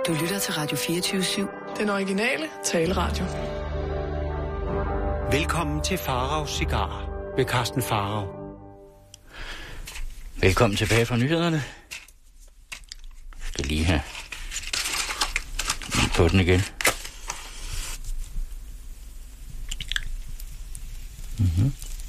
Du lytter til Radio 24/7. Den originale taleradio. Velkommen til Faraos Cigarer med Carsten Farao. Velkommen tilbage fra nyhederne. Jeg skal lige have på den igen. Mm-hmm.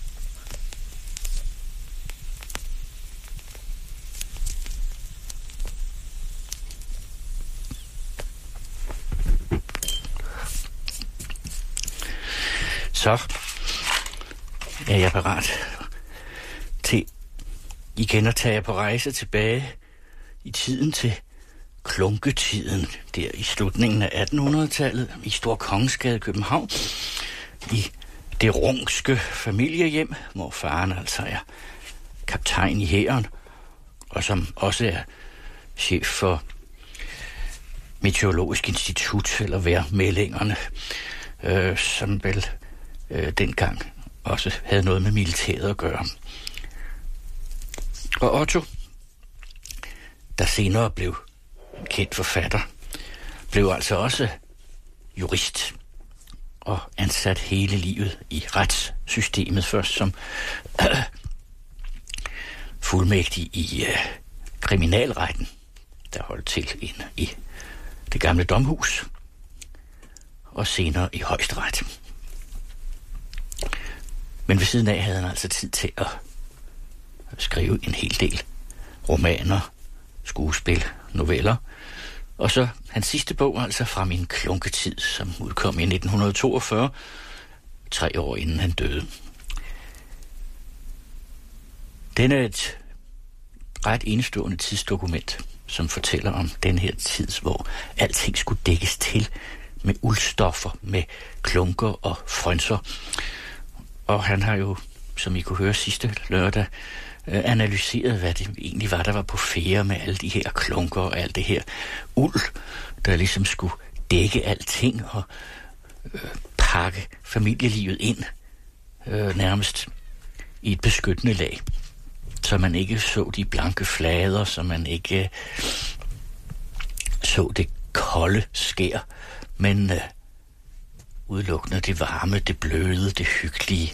Så er jeg parat til igen at tage på rejse tilbage i tiden til klunketiden, der i slutningen af 1800-tallet i Stor Kongensgade i København, i det rungske familiehjem, hvor faren altså er kaptajn i hæren, og som også er chef for Meteorologisk Institut, eller vejrmeldingerne, som vel dengang også havde noget med militæret at gøre. Og Otto, der senere blev kendt forfatter, blev altså også jurist og ansat hele livet i retssystemet, først som fuldmægtig i kriminalretten, der holdt til inde i det gamle domhus, og senere i Højesteret. Men ved siden af havde han altså tid til at skrive en hel del romaner, skuespil, noveller. Og så hans sidste bog, altså Fra min klunketid, som udkom i 1942, 3 år inden han døde. Den er et ret enestående tidsdokument, som fortæller om den her tid, hvor alting skulle dækkes til med uldstoffer, med klunker og frynser. Og han har jo, som I kunne høre sidste lørdag, analyseret, hvad det egentlig var, der var på fære med alle de her klunker og alt det her uld, der ligesom skulle dække alting og pakke familielivet ind nærmest i et beskyttende lag, så man ikke så de blanke flader, så man ikke så det kolde skær, men udelukkende det varme, det bløde, det hyggelige.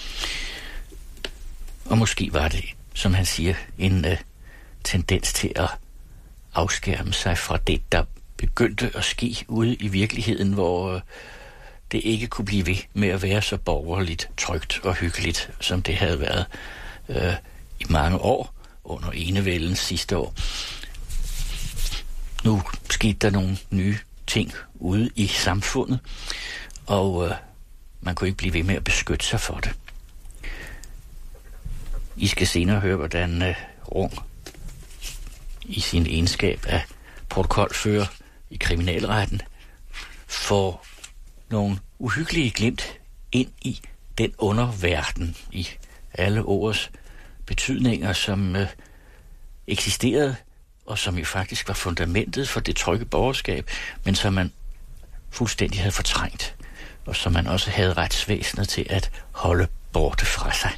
Og måske var det, som han siger, en tendens til at afskærme sig fra det, der begyndte at ske ude i virkeligheden, hvor det ikke kunne blive ved med at være så borgerligt, trygt og hyggeligt, som det havde været i mange år under enevældens sidste år. Nu skete der nogle nye ting ude i samfundet, og man kunne ikke blive ved med at beskytte sig for det. I skal senere høre, hvordan Rung i sin egenskab af protokolfører i kriminalretten får nogle uhyggelige glimt ind i den underverden i alle ordets betydninger, som eksisterede, og som jo faktisk var fundamentet for det trygge borgerskab, men som man fuldstændig havde fortrængt, og som man også havde retsvæsenet til at holde borte fra sig.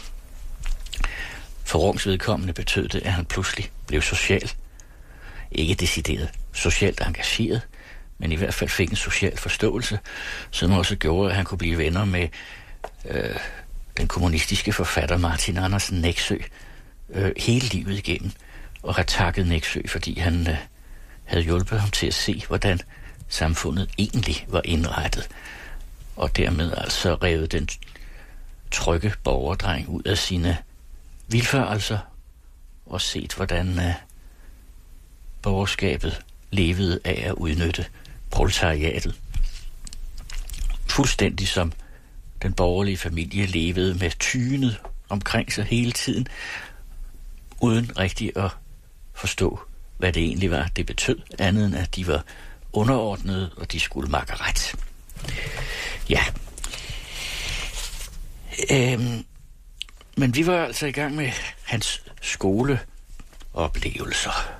For Rungs vedkommende betød det, at han pludselig blev social. Ikke decideret socialt engageret, men i hvert fald fik en social forståelse, som også gjorde, at han kunne blive venner med den kommunistiske forfatter Martin Andersen Nexø hele livet igennem, og har takket Nexø, fordi han havde hjulpet ham til at se, hvordan samfundet egentlig var indrettet, og dermed altså revet den trygge borgerdreng ud af sine vildførelser og set, hvordan borgerskabet levede af at udnytte proletariatet. Fuldstændig som den borgerlige familie levede med tynet omkring sig hele tiden, uden rigtig at forstå, hvad det egentlig var, det betød, andet end at de var underordnede, og de skulle makke ret. Ja. Men vi var altså i gang med hans skoleoplevelser.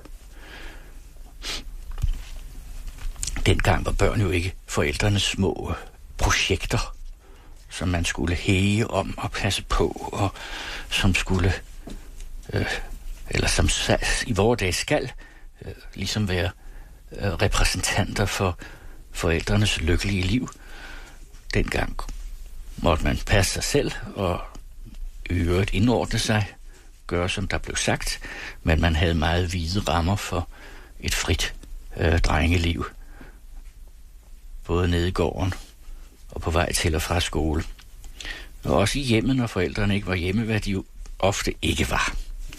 Dengang var børn jo ikke forældrenes små projekter, som man skulle hæge om og passe på, og som skulle, eller som i vore dage skal, ligesom være repræsentanter for forældrenes lykkelige liv. Dengang måtte man passe sig selv og i øvrigt indordne sig, gøre som der blev sagt, men man havde meget vide rammer for et frit drengeliv, både nede i gården og på vej til og fra skole. Og også i hjemmet, når forældrene ikke var hjemme, hvad de jo ofte ikke var.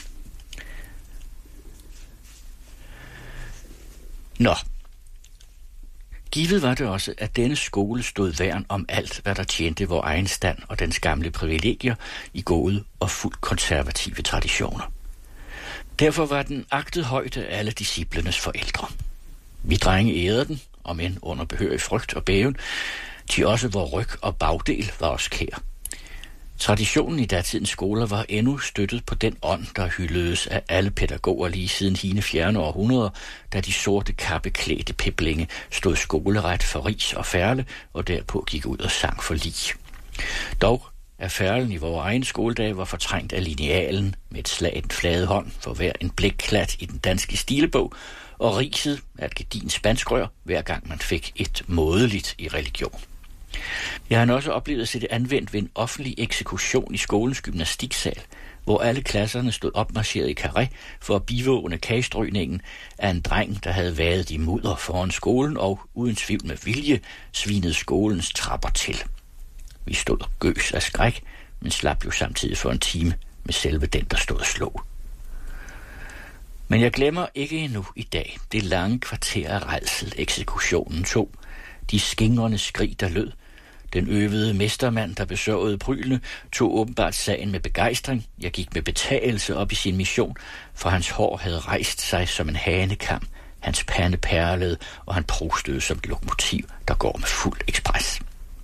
Nå, givet var det også, at denne skole stod værn om alt, hvad der tjente vor egen stand og dens gamle privilegier i gode og fuldt konservative traditioner. Derfor var den agtet højt af alle disciplenes forældre. Vi drenge ærede den, om end under behørig frygt og bæven, til også vor ryg og bagdel var os kær. Traditionen i datidens skoler var endnu støttet på den ånd, der hyldedes af alle pædagoger lige siden hine fjerne århundreder, da de sorte kappeklædte piblinge stod skoleret for ris og færle, og derpå gik ud og sang for lig. Dog at færlen i vores egen skoledag var fortrængt af linealen med et slag i den flade hånd for hver en blikklat i den danske stilebog, og riset af et gedint spanskrør, hver gang man fik et mådeligt i religion. Jeg har også oplevet at se det anvendt ved en offentlig eksekution i skolens gymnastiksal, hvor alle klasserne stod opmarcheret i karré for at bivåne kagestrygningen af en dreng, der havde vadet i mudder foran skolen og, uden tvivl med vilje, svinede skolens trapper til. Vi stod og gøs af skræk, men slap jo samtidig for en time med selve den, der stod og slog. Men jeg glemmer ikke endnu i dag det lange kvarter af rædsel eksekutionen tog, de skingrende skrig, der lød. Den øvede mestermand, der besørgede prylene, tog åbenbart sagen med begejstring. Jeg gik med betagelse op i sin mission, for hans hår havde rejst sig som en hanekam. Hans pande perlede, og han prostede som et lokomotiv, der går med fuld ekspres.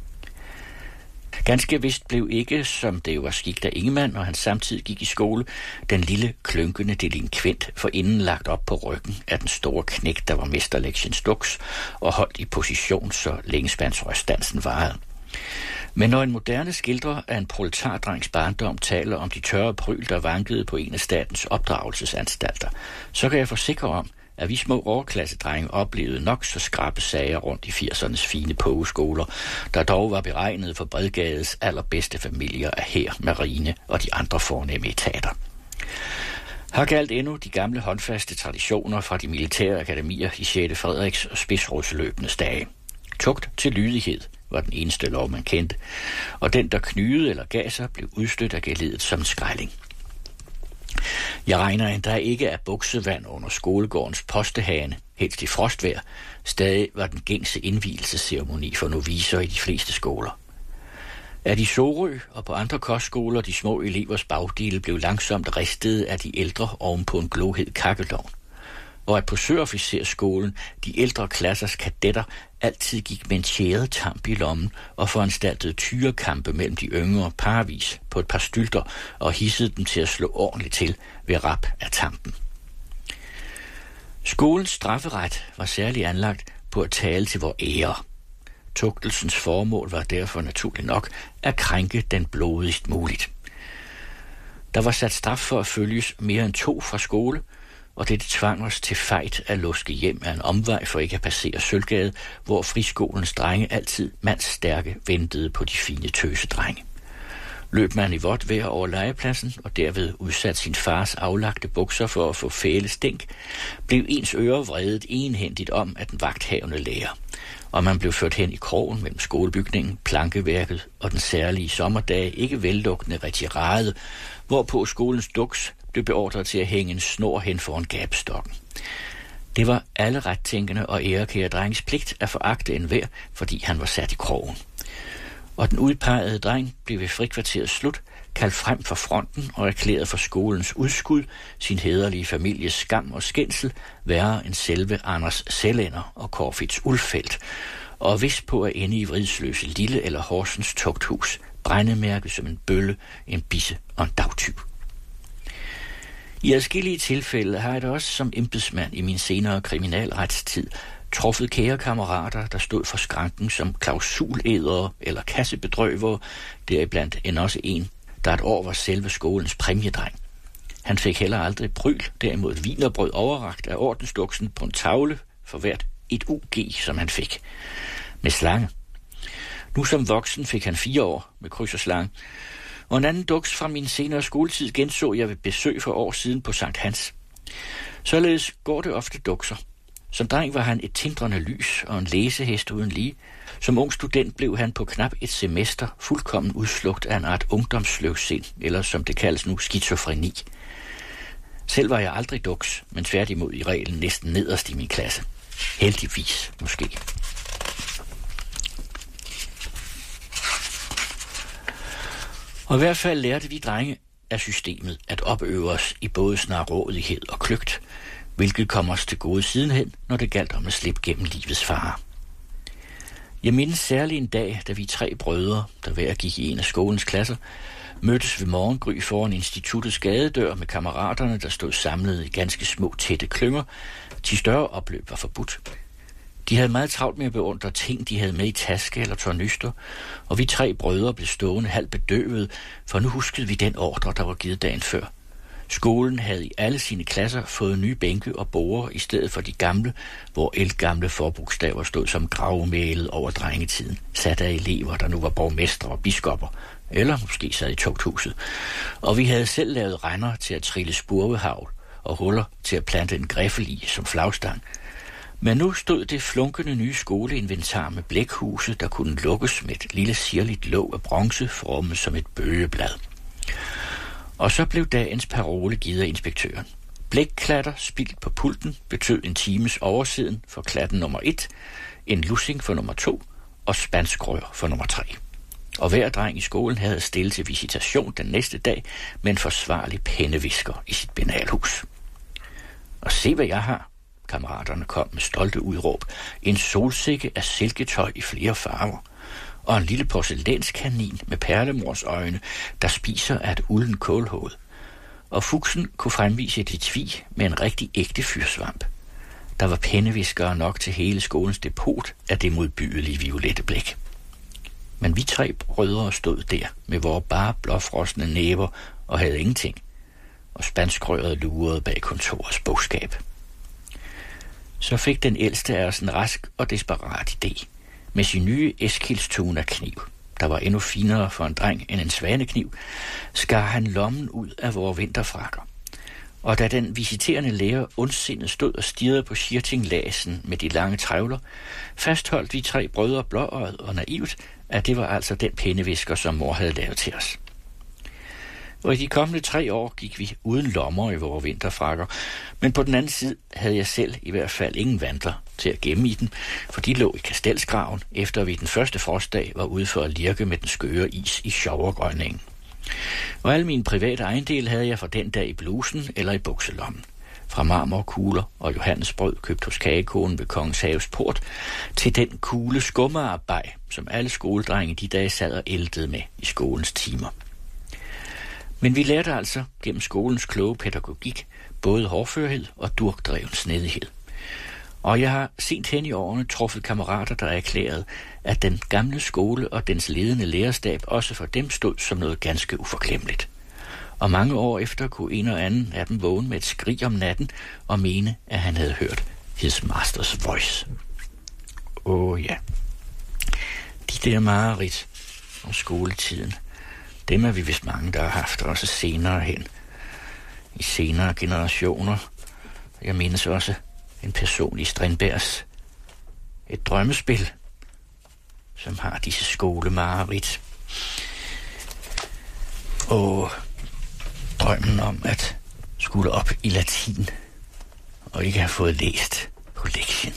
Ganske vist blev ikke, som det jo var skikt af Ingemann, og han samtidig gik i skole, den lille klynkende delinkvent for inden lagt op på ryggen af den store knægt, der var mesterlektiens duks, og holdt i position, så længespandsrøstansen varede. Men når en moderne skildrer af en proletardrengs barndom taler om de tørre pryl, der vankede på en af statens opdragelsesanstalter, så kan jeg forsikre om, at vi små overklassedrenge oplevede nok så skrappe sager rundt i 80'ernes fine pogeskoler, der dog var beregnet for Bredgades allerbedste familier af hær, marine og de andre fornemme etater. Her galt endnu de gamle håndfaste traditioner fra de militære akademier i 6. Frederiks og spidsrådsløbenes dage. Tugt til lydighed var den eneste lov, man kendte, og den, der knydede eller gav sig, blev udstødt af geledet som en skrælling. Jeg regner endda ikke af buksevand under skolegårdens postehane, helst i frostvejr, stadig var den gængse indvielsesceremoni for novicer i de fleste skoler. Af de Sorø og på andre kostskoler de små elevers bagdele blev langsomt ristet af de ældre oven på en glohed kakkelovn, og at på søofficerskolen de ældre klassers kadetter altid gik med en tjæret tamp i lommen og foranstaltede tyrekampe mellem de yngre parvis på et par stylter og hissede dem til at slå ordentligt til ved rap af tampen. Skolens strafferet var særligt anlagt på at tale til vor ære. Tugtelsens formål var derfor naturligt nok at krænke den blodigst muligt. Der var sat straf for at følges mere end 2 fra skole, og det tvang os til fejt at luske hjem af en omvej for ikke at passere Sølvgade, hvor friskolens drenge altid mandsstærke ventede på de fine tøsedrenge. Løb man i vådt vejr over legepladsen og derved udsat sin fars aflagte bukser for at få fæle stink, blev ens ører vredet enhændigt om af den vagthavende lærer, og man blev ført hen i krogen mellem skolebygningen, plankeværket og den særlige sommerdage ikke vellukkende retirade, hvorpå skolens duks blev beordret til at hænge en snor hen foran gabstokken. Det var alle rettænkende og ærekære drengs pligt at foragte enhver, fordi han var sat i krogen. Og den udpegede dreng blev ved frikvarterets slut kaldt frem for fronten og erklæret for skolens udskud, sin hæderlige families skam og skændsel, værre end selve Anders Sellænder og Corfitz Ulfeldt, og vist på at ende i Vridsløse Lille eller Horsens Tugthus, brændemærket som en bølle, en bisse og en dagtyv. I adskillige tilfælde har jeg da også som embedsmand i min senere kriminalretstid truffet kære kammerater, der stod for skranken som klausulædere eller kassebedrøvere, deriblandt end også en, der et år var selve skolens præmiedreng. Han fik heller aldrig pryl, derimod et wienerbrød overrakt af ordensduksen på en tavle for hvert et UG, som han fik med slange. Nu som voksen fik han 4 år med kryds og slange. Og en anden duks fra min senere skoletid genså jeg ved besøg for år siden på Sankt Hans. Således går det ofte dukser. Som dreng var han et tindrende lys og en læsehest uden lige. Som ung student blev han på knap et semester fuldkommen udslugt af en art ungdomsløvsind, eller som det kaldes nu, skizofreni. Selv var jeg aldrig duks, men tværtimod i reglen næsten nederst i min klasse. Heldigvis, måske. Og i hvert fald lærte vi drenge af systemet at opøve os i både snarrådighed og kløgt, hvilket kom os til gode sidenhen, når det galt om at slippe gennem livets farer. Jeg mindes særlig en dag, da vi 3 brødre, der hver gik i en af skolens klasser, mødtes ved morgengry foran instituttets gadedør med kammeraterne, der stod samlet i ganske små, tætte klynger. De større opløb var forbudt. De havde meget travlt med at beundre ting, de havde med i taske eller tornyster, og vi 3 brødre blev stående halvt bedøvet, for nu huskede vi den ordre, der var givet dagen før. Skolen havde i alle sine klasser fået nye bænke og borde i stedet for de gamle, hvor ældgamle forbogstaver stod som gravmælet over drengetiden, sat af elever, der nu var borgmestre og biskopper, eller måske sad i tugthuset. Og vi havde selv lavet render til at trille spurvehagl og huller til at plante en griffel i som flagstang. Men nu stod det flunkende nye skoleinventar med blækhuse, der kunne lukkes med et lille sirligt låg af bronze formet som et bøgeblad. Og så blev dagens parole givet af inspektøren. Blækklatter spildt på pulten betød en times oversiden for klatten nummer 1, en lussing for nummer 2 og spanskrør for nummer 3. Og hver dreng i skolen havde stillet til visitation den næste dag med en forsvarlig pennevisker i sit penalhus. Og se hvad jeg har. Kammeraterne kom med stolte udråb. En solsikke af silketøj i flere farver. Og en lille porcelænskanin med perlemors øjne, der spiser af et ulden kålhoved. Og Fuchsen kunne fremvise et etui med en rigtig ægte fyrsvamp. Der var penneviskere nok til hele skolens depot af det modbydelige violette blæk. Men vi 3 brødre stod der med vores bare blåfrosne næver og havde ingenting. Og spanskrøret lurede bag kontorets bogskab. Så fik den ældste af os en rask og desperat idé. Med sin nye Eskilstuna-kniv, der var endnu finere for en dreng end en svanekniv, skar han lommen ud af vores vinterfrakker. Og da den visiterende lærer ondsindet stod og stirrede på Schirting-lasen med de lange trævler, fastholdt vi 3 brødre blåøjet og naivt, at det var altså den pennevisker, som mor havde lavet til os. Og i de kommende 3 år gik vi uden lommer i vores vinterfrakker, men på den anden side havde jeg selv i hvert fald ingen vandler til at gemme i den, for de lå i kastelsgraven, efter vi den første frostdag var ude for at lirke med den skøre is i Sjovregrønningen. Og alle mine private ejendel havde jeg fra den dag i blusen eller i bukselommen. Fra marmorkugler og johannesbrød købt hos kagekonen ved Kongens Haves port, til den kugle skummearbej, som alle skoledrenge de dage sad og æltede med i skolens timer. Men vi lærte altså gennem skolens kloge pædagogik både hårdførhed og durkdreven snedighed. Og jeg har sent hen i årene truffet kammerater, der erklærede, at den gamle skole og dens ledende lærerstab også for dem stod som noget ganske uforklemmeligt. Og mange år efter kunne en og anden af dem vågne med et skrig om natten og mene, at han havde hørt his master's voice. Ja. De der mareridt om skoletiden, dem er vi vist mange, der har haft også senere hen. I senere generationer. Jeg mindes også en person i Strindbergs et drømmespil, som har disse skolemareridt. Og drømmen om at skulle op i latin og ikke have fået læst på lektien.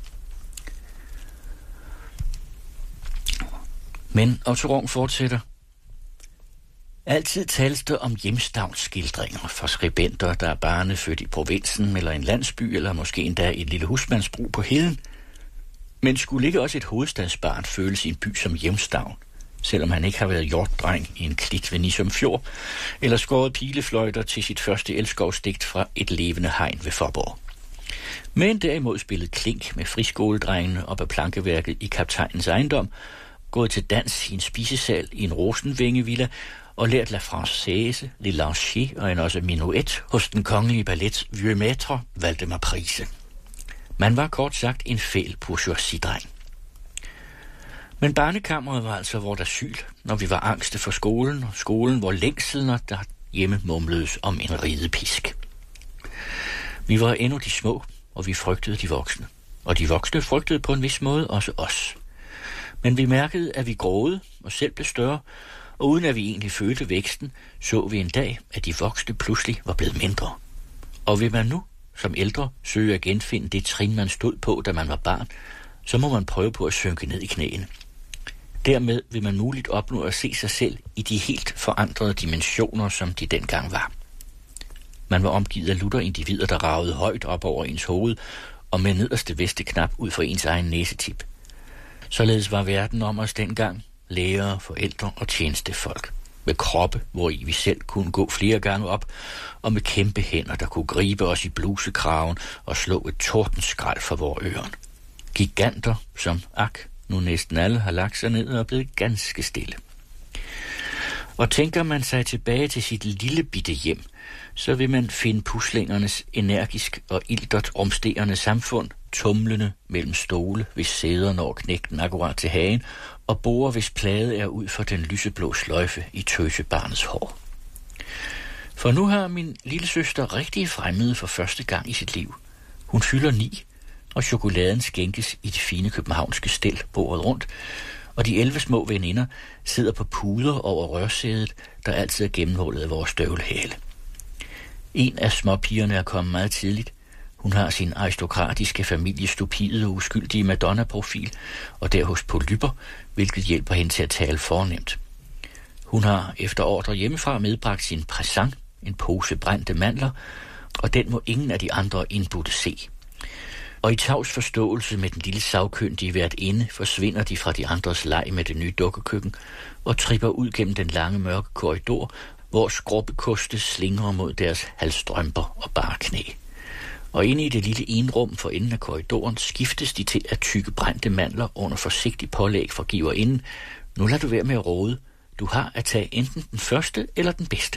Men Otto Rung fortsætter. Altid tales der om hjemstavnsskildringer fra skribenter, der er barnefødt i provinsen eller en landsby, eller måske endda et lille husmandsbrug på heden. Men skulle ikke også et hovedstadsbarn føle sin by som hjemstavn, selvom han ikke har været hjortdreng i en klit ved Nissum Fjord, eller skåret pilefløjter til sit første elskovsdigt fra et levende hegn ved Fåborg. Men derimod spillet klink med friskoledrengene op ad plankeværket i kaptajnens ejendom, gået til dans i en spisesal i en rosenvængevilla, og lært La Française, Le Lancier og en også minuet hos den kongelige ballet Vieux Maître Valdemar Prise. Man var kort sagt en fæl bourgeoisie-dreng. Men barnekammeret var altså vort asyl, når vi var angste for skolen, og skolen var længsel, når der hjemme mumledes om en ridepisk. Vi var endnu de små, og vi frygtede de voksne. Og de voksne frygtede på en vis måde også os. Men vi mærkede, at vi gråede og selv blev større, og uden at vi egentlig følte væksten, så vi en dag, at de voksne pludselig var blevet mindre. Og vil man nu, som ældre, søge at genfinde det trin, man stod på, da man var barn, så må man prøve på at synke ned i knæene. Dermed vil man muligt opnå at se sig selv i de helt forandrede dimensioner, som de dengang var. Man var omgivet af lutter individer, der ragede højt op over ens hoved, og med nederste vesteknap ud for ens egen næsetip. Således var verden om os dengang lærere, forældre og tjenestefolk. Med kroppe, hvori vi selv kunne gå flere gange op, og med kæmpe hænder, der kunne gribe os i blusekraven og slå et tordenskrald for vores ører. Giganter, som nu næsten alle har lagt sig ned og er blevet ganske stille. Og tænker man sig tilbage til sit lille bitte hjem, så vil man finde puslingernes energisk og iltert rumsterende samfund tumlende mellem stole, hvis sæder når knægten akkurat til hagen, og borer, hvis plade er ud for den lyseblå sløjfe i tøsebarnets hår. For nu har min lille søster rigtig fremmede for første gang i sit liv. Hun fylder 9, og chokoladen skænkes i det fine københavnske stel bordet rundt, og de 11 små veninder sidder på puder over rørsædet, der altid er gennemhullet af vores støvlehæle. En af småpigerne er kommet meget tidligt. Hun har sin aristokratiske familie stupide og uskyldige Madonna-profil, og der hos polypper, hvilket hjælper hende til at tale fornemt. Hun har efter ordre hjemmefra medbragt sin præsent, en pose brændte mandler, og den må ingen af de andre indbudte se. Og i tavs forståelse med den lille sagkyndige værtinde forsvinder de fra de andres leg med det nye dukkekøkken og tripper ud gennem den lange mørke korridor, hvor skrubbekoste slingrer mod deres halsstrømper og bare knæ. Og inde i det lille enrum for enden af korridoren skiftes de til at tygge brændte mandler under forsigtig pålæg for giverinden. Nu lader du være med at råde. Du har at tage enten den første eller den bedste.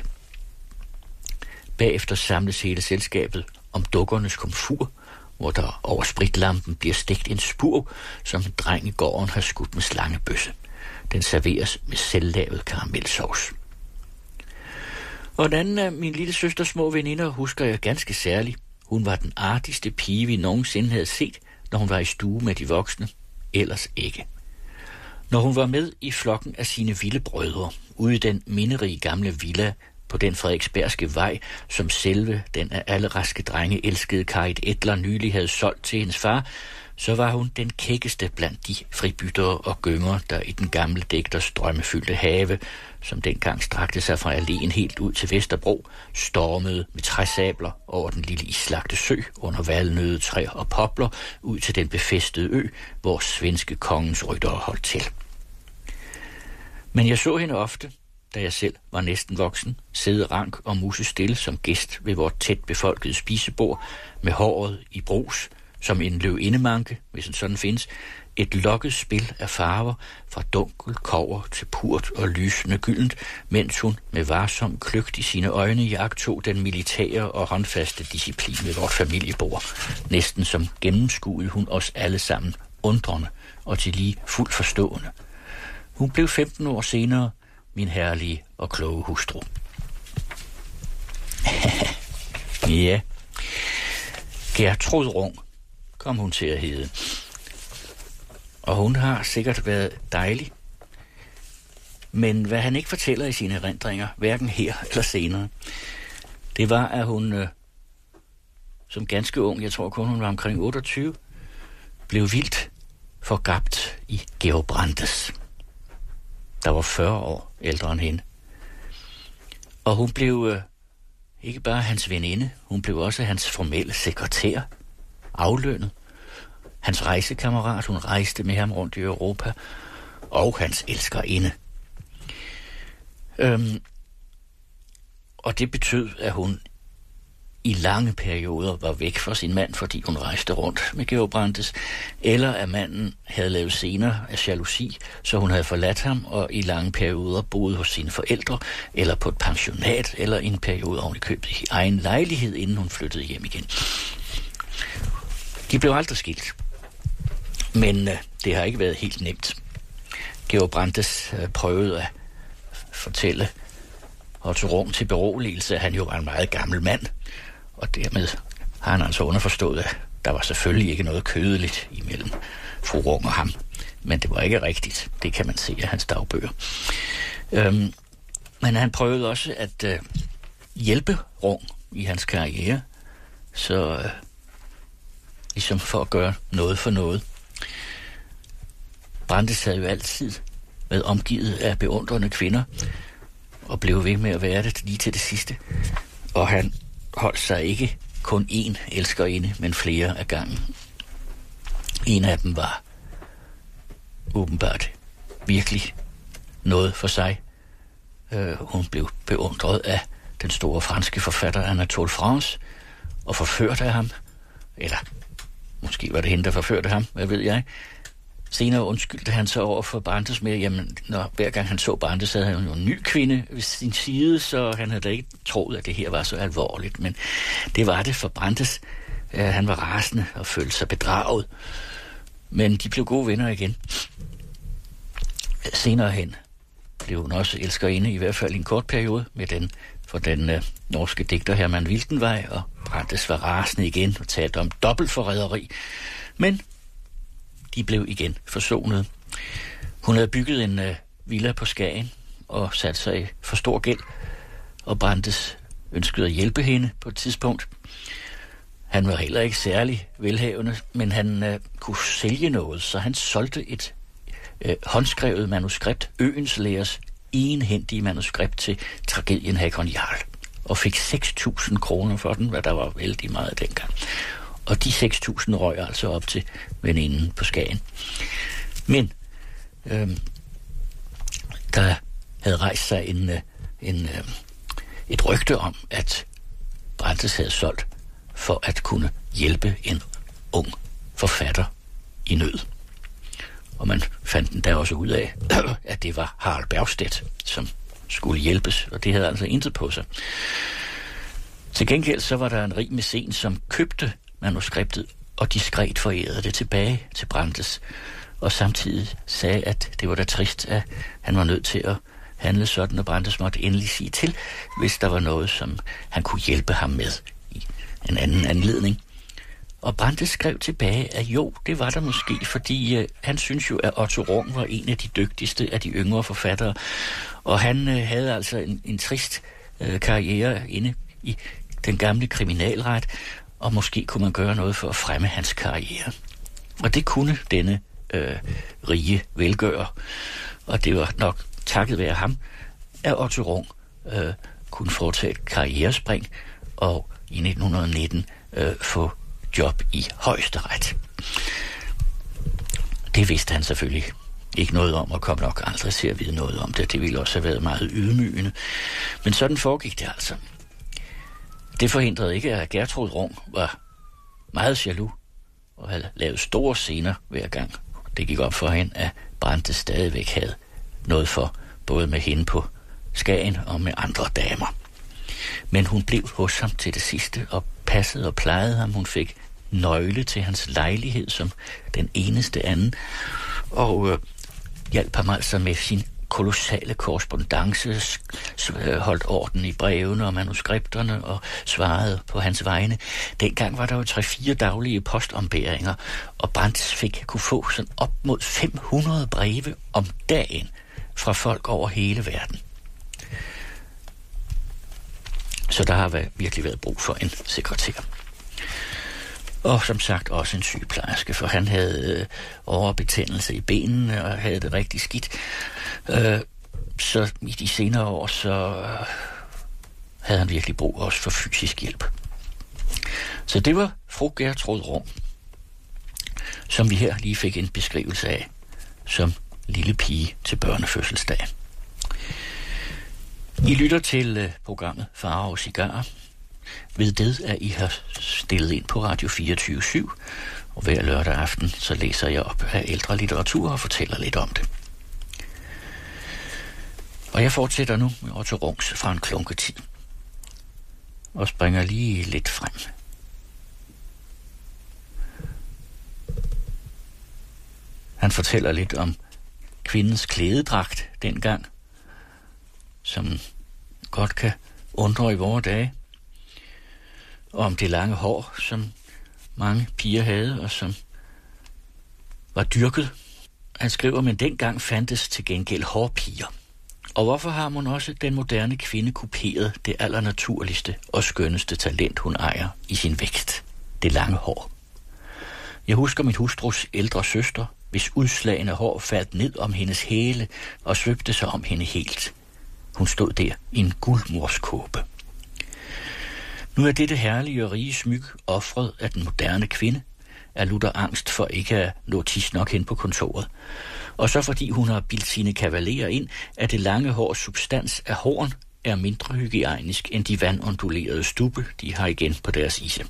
Bagefter samles hele selskabet om dukkernes komfur, hvor der over spritlampen bliver stegt en spurv, som en dreng i gården har skudt med slangebøsse. Den serveres med selvlavet karamelsauce. Og den anden af min lille søsters små veninder husker jeg ganske særligt. Hun var den artigste pige, vi nogensinde havde set, når hun var i stue med de voksne. Ellers ikke. Når hun var med i flokken af sine vilde brødre, ude i den minderige gamle villa på den Frederiksbergske vej, som selve den af alle raske drenge elskede Karit Etler nylig havde solgt til hendes far, så var hun den kækkeste blandt de fribyttere og gynger, der i den gamle digters drømmefyldte have, som dengang strakte sig fra alléen helt ud til Vesterbro, stormede med træsabler over den lille islagte sø under valnøde træer og popler ud til den befæstede ø, hvor svenske kongens ryttere holdt til. Men jeg så hende ofte, da jeg selv var næsten voksen, sidde rank og musestille som gæst ved vort tæt befolkede spisebord, med håret i brus, som en løvindemanke, hvis en sådan findes, et lokket spil af farver fra dunkel kobber til purt og lysende gyldent, mens hun med varsom kløgt i sine øjne jagtog den militære og håndfaste disciplin ved vort familiebord. Næsten som gennemskuede hun os alle sammen undrende og til lige fuldt forstående. Hun blev 15 år senere min herlige og kloge hustru. Ja, Gertrud Rung kom hun til at hedde. Og hun har sikkert været dejlig. Men hvad han ikke fortæller i sine erindringer, hverken her eller senere, det var, at hun som ganske ung, jeg tror kun hun var omkring 28, blev vildt forgabt i Georg Brandes, der var 40 år ældre end hende. Og hun blev ikke bare hans veninde, hun blev også hans formelle sekretær, aflønnet. Hans rejsekammerat, hun rejste med ham rundt i Europa, og hans elskerinde. Og det betød, at hun i lange perioder var væk fra sin mand, fordi hun rejste rundt med Georg Brandes, eller at manden havde lavet scener af jalousi, så hun havde forladt ham, og i lange perioder boede hos sine forældre, eller på et pensionat, eller en periode oven i købet i egen lejlighed, inden hun flyttede hjem igen. De blev aldrig skilt. Men det har ikke været helt nemt. Georg Brandes prøvede at fortælle Otto Rung til beroligelse, at han jo var en meget gammel mand, og dermed har han altså underforstået, at der var selvfølgelig ikke noget kødeligt imellem fru Rung og ham. Men det var ikke rigtigt. Det kan man se af hans dagbøger. Men han prøvede også at hjælpe Rung i hans karriere, så ligesom for at gøre noget for noget. Brandes havde jo altid været omgivet af beundrende kvinder, og blev ved med at være det lige til det sidste. Og han holdt sig ikke kun én elskerinde, men flere af gangen. En af dem var åbenbart virkelig noget for sig. Hun blev beundret af den store franske forfatter Anatole France, og forført af ham. Eller måske var det hende, der forførte ham, hvad ved jeg. Senere undskyldte han sig over for Brandes med, jamen, hver gang han så Brandes, havde han jo en ny kvinde ved sin side, så han havde da ikke troet, at det her var så alvorligt. Men det var det for Brandes. Han var rasende og følte sig bedraget. Men de blev gode venner igen. Senere hen blev hun også elskerinde, i hvert fald i en kort periode, med den norske digter Herman Wildenvej, og Brandes var rasende igen og talte om dobbeltforræderi. Men de blev igen forsonet. Hun havde bygget en villa på Skagen og sat sig i for stor gæld, og Brandes ønskede at hjælpe hende på et tidspunkt. Han var heller ikke særlig velhavende, men han kunne sælge noget, så han solgte et håndskrevet manuskript, Øens Lærers egenhændige manuskript til tragedien Hakon Jarl, og fik 6.000 kroner for den, hvad der var vældig meget dengang. Og de 6.000 røg altså op til veninden på Skagen. Men der havde rejst sig et rygte om, at Brandes havde solgt for at kunne hjælpe en ung forfatter i nød. Og man fandt den der også ud af, at det var Harald Bergstedt, som skulle hjælpes, og det havde altså intet på sig. Til gengæld så var der en rig mæcen, som købte manuskriptet og diskret forærede det tilbage til Brandes, og samtidig sagde, at det var da trist, at han var nødt til at handle sådan, og Brandes måtte endelig sige til, hvis der var noget, som han kunne hjælpe ham med i en anden anledning. Og Brandes skrev tilbage, at jo, det var der måske, fordi han synes jo, at Otto Rung var en af de dygtigste af de yngre forfattere, og han havde altså en trist karriere inde i den gamle kriminalret, og måske kunne man gøre noget for at fremme hans karriere. Og det kunne denne rige velgører, og det var nok takket være ham, at Otto Rung kunne foretage et karrierespring, og i 1919 få job i Højesteret. Det vidste han selvfølgelig ikke noget om, og kom nok aldrig til at vide noget om det. Det ville også have været meget ydmygende. Men sådan foregik det altså. Det forhindrede ikke, at Gertrud Rung var meget jaloux og havde lavet store scener hver gang. Det gik op for hende, at Brandes stadigvæk havde noget for, både med hende på Skagen og med andre damer. Men hun blev hos ham til det sidste og passede og plejede ham. Hun fik nøgle til hans lejlighed som den eneste anden, og hjalp ham altså med sin kolossale korrespondance, holdt orden i brevene og manuskripterne og svarede på hans vegne. Dengang var der jo 3-4 daglige postombæringer, og Brandes kunne få sådan op mod 500 breve om dagen fra folk over hele verden. Så der har virkelig været brug for en sekretær. Og som sagt også en sygeplejerske, for han havde overbetændelse i benene og havde det rigtig skidt. Så i de senere år, så havde han virkelig brug også for fysisk hjælp. Så det var fru Gertrud Rung, som vi her lige fik en beskrivelse af som lille pige til børnefødselsdag. I lytter til programmet Farver og Cigarer, ved det, at I har stillet ind på Radio 24/7, og hver lørdag aften, så læser jeg op af ældre litteratur og fortæller lidt om det. Og jeg fortsætter nu med Otto Rungs Fra en klunketid, og springer lige lidt frem. Han fortæller lidt om kvindens klædedragt dengang, som godt kan undre i vore dage, og om det lange hår, som mange piger havde, og som var dyrket. Han skriver, men dengang fandtes til gengæld hårpiger. Og hvorfor har man også den moderne kvinde kuperet det allernaturligste og skønneste talent, hun ejer i sin vækst? Det lange hår. Jeg husker min hustrus ældre søster, hvis udslagende hår faldt ned om hendes hæle og svøbte sig om hende helt. Hun stod der i en guldmorskåbe. Nu er dette herlige og rige smyk ofret af den moderne kvinde, er Luther angst for ikke at nå tis nok hen på kontoret. Og så fordi hun har bildt sine kavalerer ind, at det lange hårs substans af horn er mindre hygiejnisk end de vandondulerede stubbe, de har igen på deres ise.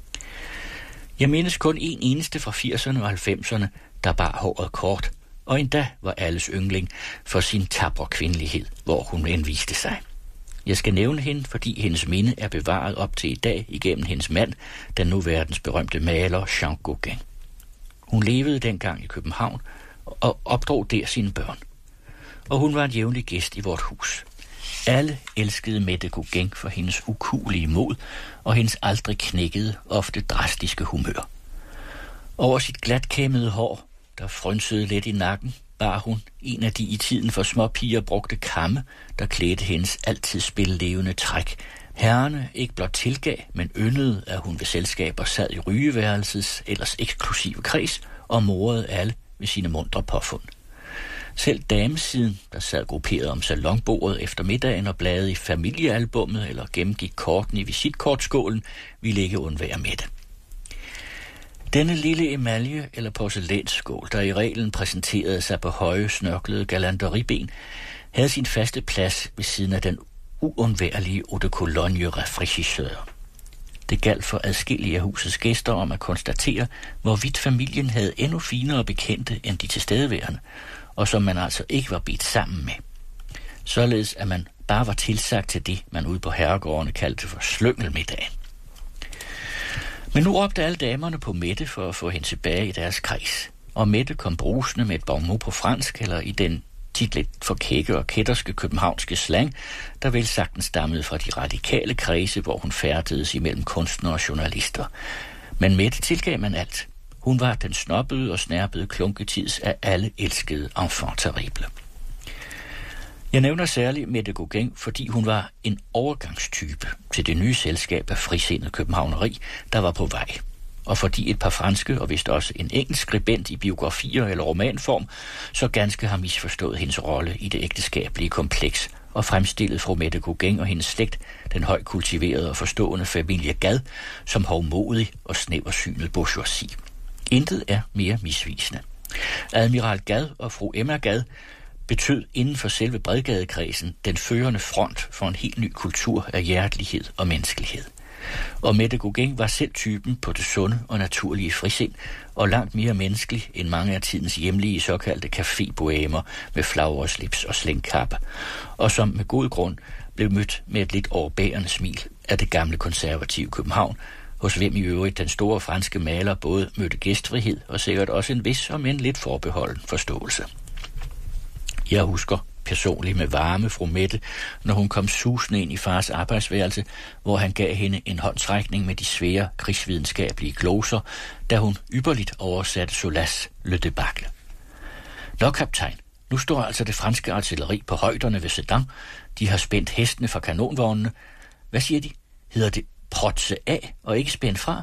Jeg mindes kun en eneste fra 80'erne og 90'erne, der bar håret kort, og endda var alles yndling for sin tapre kvindelighed, hvor hun end viste sig. Jeg skal nævne hende, fordi hendes minde er bevaret op til i dag igennem hendes mand, den nu verdensberømte maler Jean Gauguin. Hun levede dengang i København og opdrog der sine børn. Og hun var en jævnlig gæst i vort hus. Alle elskede Mette Gauguin for hendes ukuelige mod og hendes aldrig knækkede, ofte drastiske humør. Over sit glatkæmmede hår, der frynsede let i nakken, bar hun en af de i tiden for småpiger brugte kamme, der klædte hendes altid spillelevende træk. Herrerne ikke blot tilgav, men yndede, at hun ved selskaber sad i rygeværelsets ellers eksklusive kreds og morede alle ved sine muntre påfund. Selv damesiden, der sad grupperet om salonbordet efter middagen og bladede i familiealbummet eller gennemgik korten i visitkortskålen, ville ikke undvære Mette. Denne lille emalje eller porcelænsskål, der i reglen præsenterede sig på høje, snørklede galanteriben, havde sin faste plads ved siden af den uundværlige eau de cologne rafraîchisseur. Det galt for adskillige af husets gæster om at konstatere, hvorvidt familien havde endnu finere bekendte end de tilstedeværende, og som man altså ikke var bedt sammen med. Således at man bare var tilsagt til det, man ude på herregårdene kaldte for slyngelmiddagen. Men nu råbte alle damerne på Mette for at få hende tilbage i deres kreds. Og Mette kom brusende med et bon mot på fransk, eller i den tit lidt for kække og kætterske københavnske slang, der vel sagtens stammede fra de radikale kredse, hvor hun færdedes imellem kunstnere og journalister. Men Mette tilgav man alt. Hun var den snobbede og snærpede klunketids af alle elskede enfant terrible. Jeg nævner særligt Mette Gauguin, fordi hun var en overgangstype til det nye selskab af frisindet københavneri, der var på vej. Og fordi et par franske og vist også en engelsk skribent i biografier eller romanform, så ganske har misforstået hendes rolle i det ægteskabelige kompleks og fremstillet fru Mette Gauguin og hendes slægt, den højt kultiverede og forstående familie Gad, som hovmodig og snæversynet bourgeoisie. Intet er mere misvisende. Admiral Gad og fru Emma Gad betød inden for selve Bredgadekredsen den førende front for en helt ny kultur af hjertelighed og menneskelighed. Og Mette Gauguin var selv typen på det sunde og naturlige frisind, og langt mere menneskelig end mange af tidens hjemlige såkaldte caféboæmer med flagreslips og slængkappe, og som med god grund blev mødt med et lidt overbærende smil af det gamle konservative København, hos hvem i øvrigt den store franske maler både mødte gæstfrihed og sikkert også en vis og men lidt forbeholden forståelse. Jeg husker personligt med varme fru Mette, når hun kom susende ind i fars arbejdsværelse, hvor han gav hende en håndsrækning med de svære krigsvidenskabelige gloser, da hun ypperligt oversatte Zolas Le Debacle. Nå, kaptajn, nu står altså det franske artilleri på højderne ved Sedan. De har spændt hestene fra kanonvognene. Hvad siger de? Hedder det protse af og ikke spændt fra?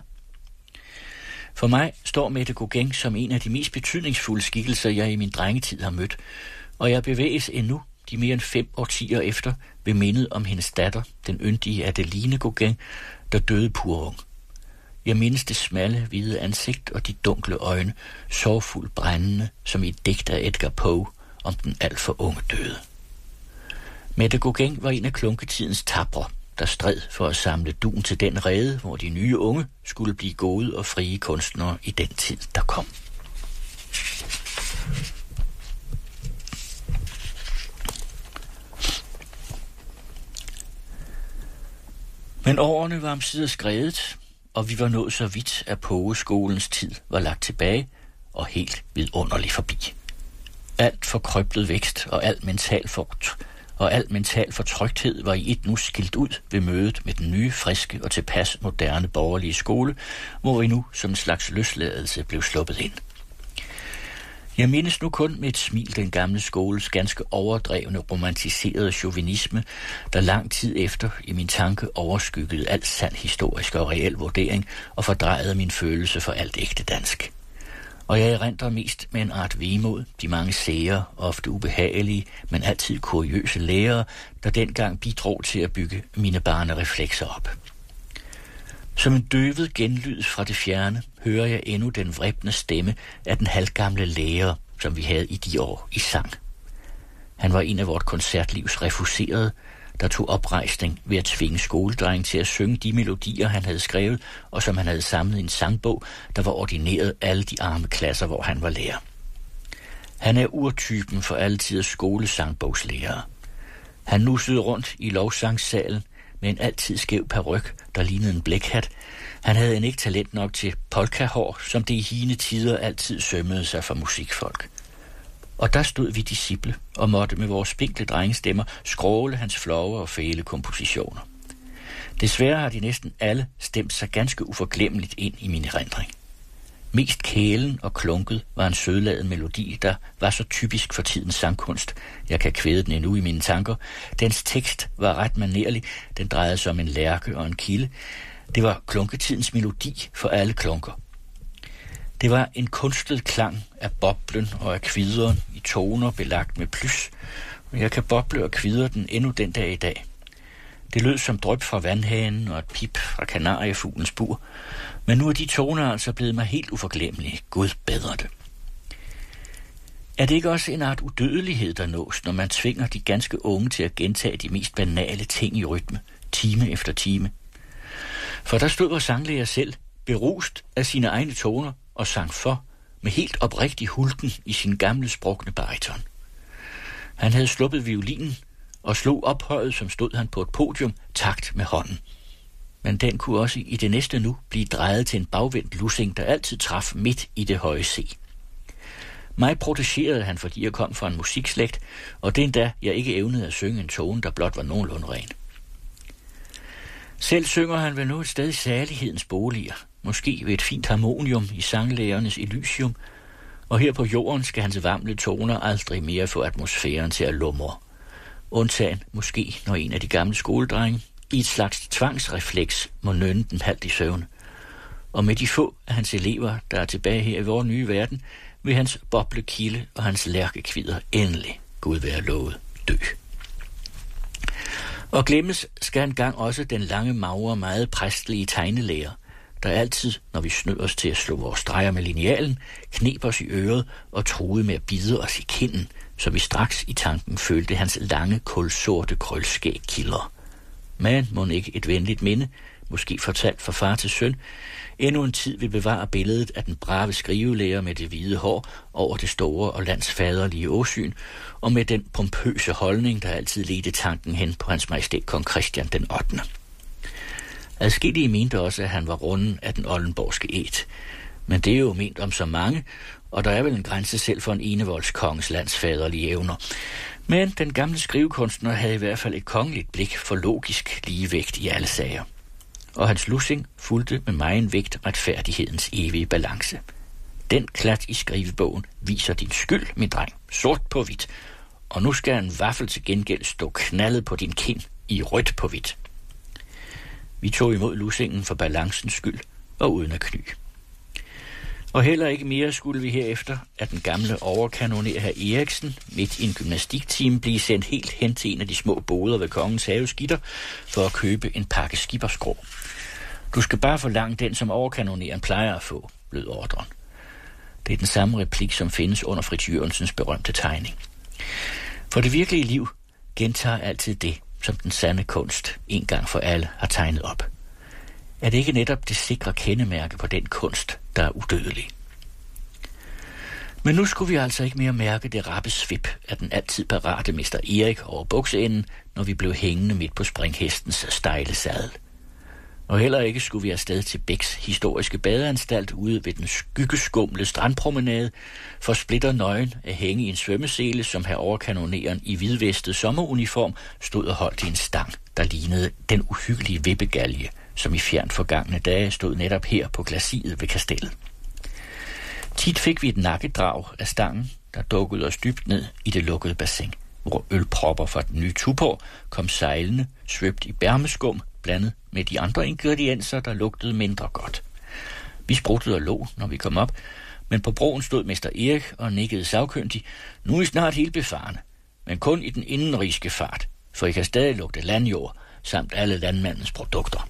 For mig står Mette Gauguin som en af de mest betydningsfulde skikkelser, jeg i min drengetid har mødt, og jeg bevæges endnu, de mere end 5 årtier efter, ved mindet om hendes datter, den yndige Adeline Gauguin, der døde purung. Jeg mindes det smalle, hvide ansigt og de dunkle øjne, sorgfuldt brændende, som i et digt af Edgar Poe om den alt for unge døde. Mette Gauguin var en af klunketidens tapre, der stred for at samle dun til den rede, hvor de nye unge skulle blive gode og frie kunstnere i den tid, der kom. Men årene var omsider skredet, og vi var nået så vidt, at Pogeskolens tid var lagt tilbage, og helt vidunderligt forbi. Alt forkrøblet vækst og al mental fortrygthed var i et nu skilt ud ved mødet med den nye, friske og tilpas moderne borgerlige skole, hvor vi nu som en slags løsladelse blev sluppet ind. Jeg mindes nu kun med et smil den gamle skoles ganske overdrevne, romantiserede chauvinisme, der lang tid efter i min tanke overskyggede al sand historisk og reel vurdering og fordrejede min følelse for alt ægte dansk. Og jeg erindrer mest med en art vemod de mange sære, ofte ubehagelige, men altid kuriøse lærere, der dengang bidrog til at bygge mine barnereflekser op. Som en døvet genlyd fra det fjerne, hører jeg endnu den vrebne stemme af den halvgamle lærer, som vi havde i de år i sang. Han var en af vort koncertlivs refuserede, der tog oprejsning ved at tvinge skoledrengen til at synge de melodier, han havde skrevet, og som han havde samlet i en sangbog, der var ordineret alle de arme klasser, hvor han var lærer. Han er urtypen for alle tiders skolesangbogslærer. Han nussede rundt i lovsangssalen med en altid skæv paryk, der lignede en blækhat. Han havde ikke talent nok til polkahår, som det i hine tider altid sømmede sig for musikfolk. Og der stod vi disciple og måtte med vores spinkle drengestemmer skråle hans flove og fæle kompositioner. Desværre har de næsten alle stemt sig ganske uforglemmeligt ind i min erindring. Mest kælen og klunket var en sødladen melodi, der var så typisk for tidens sangkunst. Jeg kan kvæde den endnu i mine tanker. Dens tekst var ret manerlig. Den drejede sig om en lærke og en kilde. Det var klunketidens melodi for alle klunker. Det var en kunstet klang af boblen og af kvideren i toner belagt med plys, og jeg kan boble og kvidre den endnu den dag i dag. Det lød som dryp fra vandhanen og et pip fra kanariefuglens bur, men nu er de toner altså blevet mig helt uforglemmelige. Gud bedre det. Er det ikke også en art udødelighed, der nås, når man tvinger de ganske unge til at gentage de mest banale ting i rytme, time efter time? For der stod vores sanglærer selv, berust af sine egne toner, og sang for med helt oprigtig hulken i sin gamle sprukne bariton. Han havde sluppet violinen og slog ophøjet, som stod han på et podium, takt med hånden. Men den kunne også i det næste nu blive drejet til en bagvendt lussing, der altid traf midt i det høje C. Mig protegerede han, fordi jeg kom fra en musikslægt, og det endda jeg ikke evnede at synge en tone, der blot var nogenlunde ren. Selv synger han vel nu et sted i særlighedens boliger, måske ved et fint harmonium i sanglærernes elysium, og her på jorden skal hans varmle toner aldrig mere få atmosfæren til at lumre. Undtagen måske, når en af de gamle skoledrenge i et slags tvangsrefleks må nynne den halvt i søvn. Og med de få af hans elever, der er tilbage her i vores nye verden, vil hans boblekilde og hans lærkekvider endelig, Gud være lovet, dø. Og glemmes skal engang også den lange, magre, meget præstelige tegnelærer, der altid, når vi snød os til at slå vores streger med linealen, kneb os i øret og truede med at bide os i kinden, så vi straks i tanken følte hans lange, kulsorte krølskæg kilder. Men må ikke et venligt minde, måske fortalt fra far til søn, endnu en tid vil bevare billedet af den brave skrivelærer med det hvide hår over det store og landsfaderlige åsyn, og med den pompøse holdning, der altid ledte tanken hen på hans majestæt kong Christian den 8. Adskillige mente også, at han var runden af den oldenborgske æt. Men det er jo ment om så mange, og der er vel en grænse selv for en enevoldskonges landsfaderlige evner. Men den gamle skrivekunstner havde i hvert fald et kongeligt blik for logisk ligevægt i alle sager. Og hans lussing fulgte med megen vægt retfærdighedens evige balance. Den klat i skrivebogen viser din skyld, min dreng, sort på hvidt, og nu skal en vaffel til gengæld stå knaldet på din kind i rødt på hvidt. Vi tog imod lussingen for balancens skyld og uden at kny. Og heller ikke mere skulle vi herefter, at den gamle overkanoner herr Eriksen midt i en gymnastiktime blive sendt helt hen til en af de små boder ved kongens haveskitter for at købe en pakke skipperskrå. Du skal bare forlange den, som overkanoneren plejer at få, lød ordren. Det er den samme replik, som findes under Frits Jørgensens berømte tegning. For det virkelige liv gentager altid det, som den sande kunst en gang for alle har tegnet op. Er det ikke netop det sikre kendemærke på den kunst, der er udødelig? Men nu skulle vi altså ikke mere mærke det rappe svip af den altid parate mester Erik over bukseenden, når vi blev hængende midt på springhestens stejle sadel. Og heller ikke skulle vi afsted til Bæks historiske badeanstalt ude ved den skyggeskumle strandpromenade, for splitter nøgen at hænge i en svømmesele, som her overkanoneren i hvidvestet sommeruniform stod og holdt i en stang, der lignede den uhyggelige vippegalje, som i fjernt forgangne dage stod netop her på glaciet ved kastellet. Tit fik vi et nakkedrag af stangen, der dukkede os dybt ned i det lukkede bassin, hvor ølpropper fra den nye Tuborg kom sejlende, svøbt i bærmeskum, blandet med de andre ingredienser, der lugtede mindre godt. Vi spruttede og lå, når vi kom op, men på broen stod mester Erik og nikkede sagkyndig. Nu er I snart helt befarne, men kun i den indenrigske fart, for I kan stadig lugte landjord, samt alle landmandens produkter.